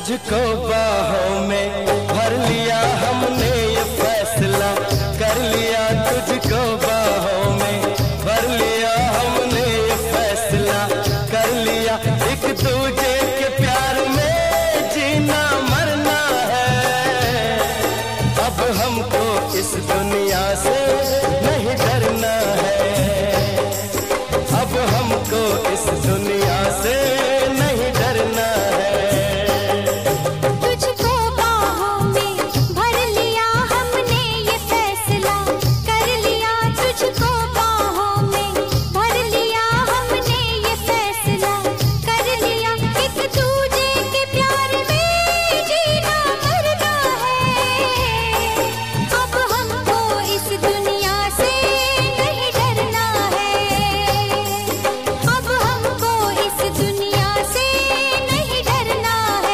तुझको बाहों में भर लिया हमने, ये फैसला कर लिया। तुझको बाहों में भर लिया हमने, ये फैसला कर लिया। एक दूजे के प्यार में जीना मरना है, अब हमको इस दुनिया से नहीं डरना है, अब हमको इस दुनिया से नहीं डरना है। तुझको बाहों में भर लिया हमने, ये फैसला कर लिया। तुझको बाहों में भर लिया हमने, ये फैसला कर लिया। एक दूजे के प्यार में जीना मरना है, अब हमको इस दुनिया से नहीं डरना है, अब हमको इस दुनिया से नहीं डरना है।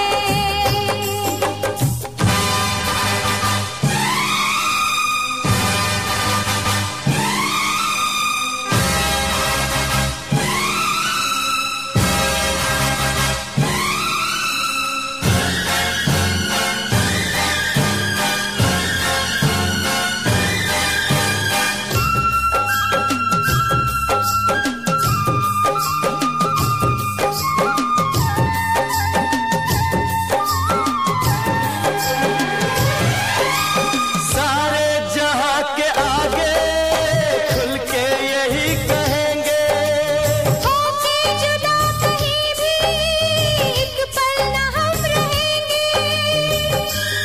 सारे जहां के आगे खुल के यही कहेंगे, होके जुदा कहीं भी एक पल न हम रहेंगे।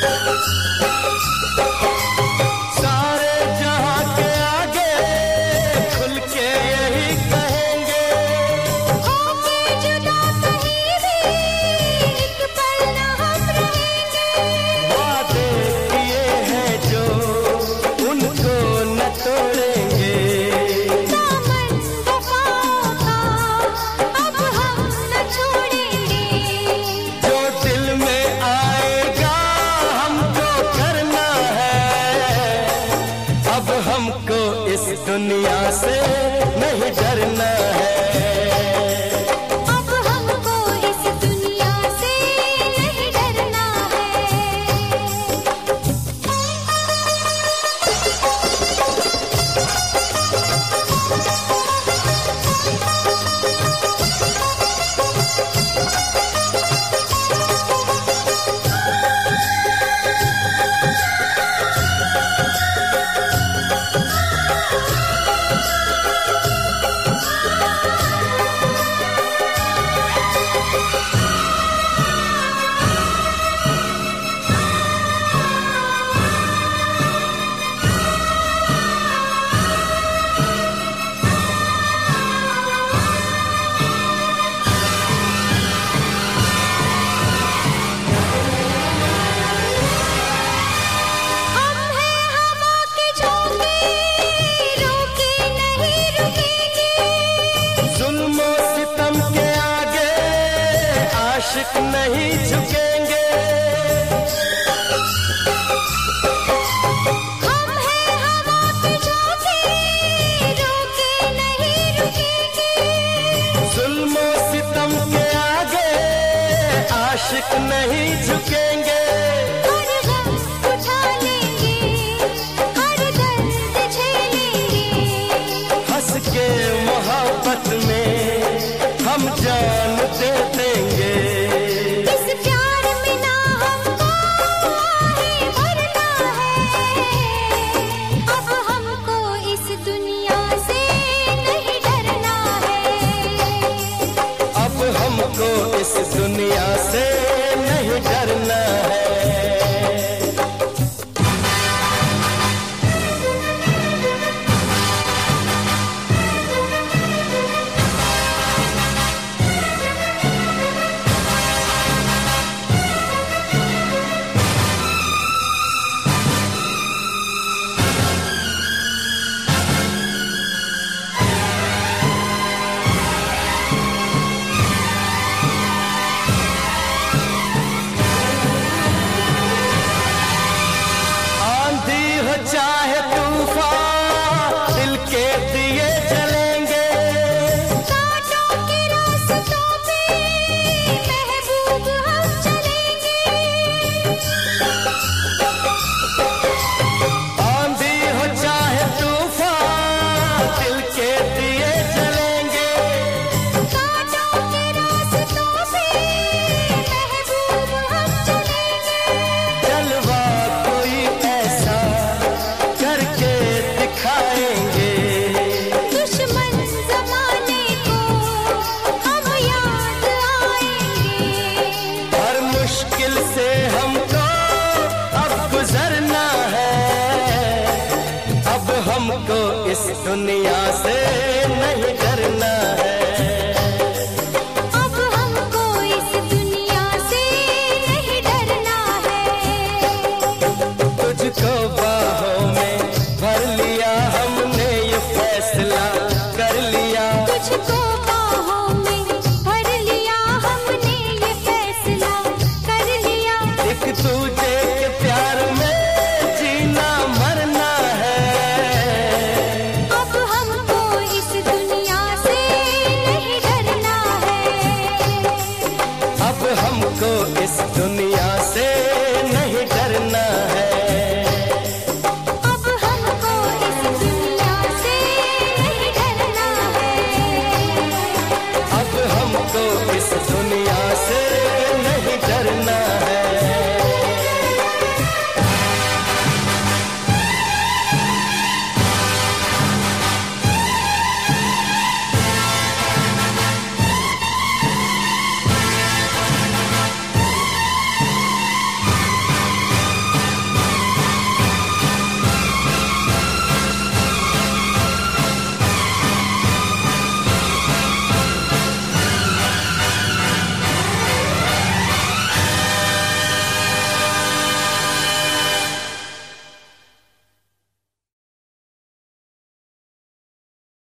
सारे जहां के आगे खुल के यही कहेंगे। होके जुदा कहीं भी एक पल न हम रहेंगे। वादे किए हैं जो उनको न तोड़ेंगे, दामन वफाओं का अब हम न छोड़ेंगे। जो दिल में आएगा हमको करना है, अब हमको इस दुनिया से नहीं डरना है, अब हमको इस दुनिया से नहीं डरना है। हम हैं हवा के झोंके, रोके नहीं रुकेंगे। जुल्म और सितम के आगे आशिक नहीं झुकेंगे। हम हैं हवा के झोंके, रोके नहीं रुकेंगे। जुल्म और सितम के आगे आशिक नहीं झुकेंगे। हर गम उठा लेंगे, हर दर्द झेलेंगे। हंस के मोहब्बत में हम जान दे देंगे। इस प्यार में ना हमको आहे भरना है, अब हमको इस दुनिया से नहीं डरना है, अब हमको इस दुनिया से नहीं डरना है। दुनिया से नहीं डरना है। अब हमको इस दुनिया से नहीं डरना है। तुझको बाहों में भर लिया हमने ये फैसला कर लिया। तुझको बाहों में भर लिया हमने ये फैसला कर लिया। एक तुझे के प्यार में जीना मरना है। अब हमको इस दुनिया से नहीं डरना है। अब हमको इस दुनिया